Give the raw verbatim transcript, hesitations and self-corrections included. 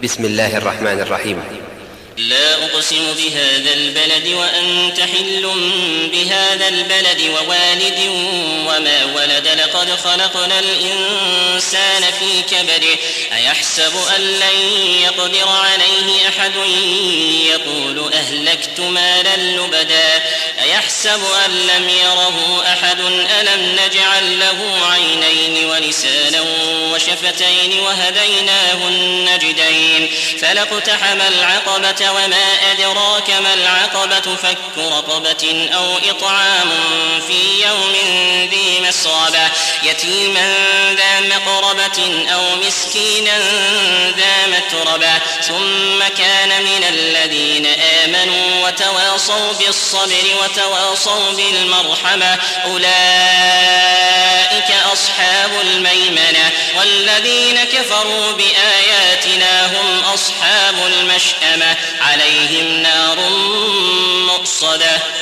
بسم الله الرحمن الرحيم. لا أقسم بهذا البلد وأنت حل بهذا البلد ووالد وما ولد لقد خلقنا الإنسان في كبد أيحسب أن لن يقدر عليه أحد يقول أهلكت مالا لبدا أيحسب أن لم يره أحد ألم نجعل له عينين ولسانا وشفتين وهديناه النجدين فلاقتحم العقبة وما أدراك ما العقبة فك رقبة أو إطعام في يوم ذي مسغبة يتيما ذا مقربة أو مسكينا ذا متربة ثم كان من الذين آمنوا وتواصوا بالصبر وتواصوا بالمرحمة أولئك أصحاب الميمنة والذين كفروا بآياتنا هم أصحاب المشأمة عليهم نار مؤصدة.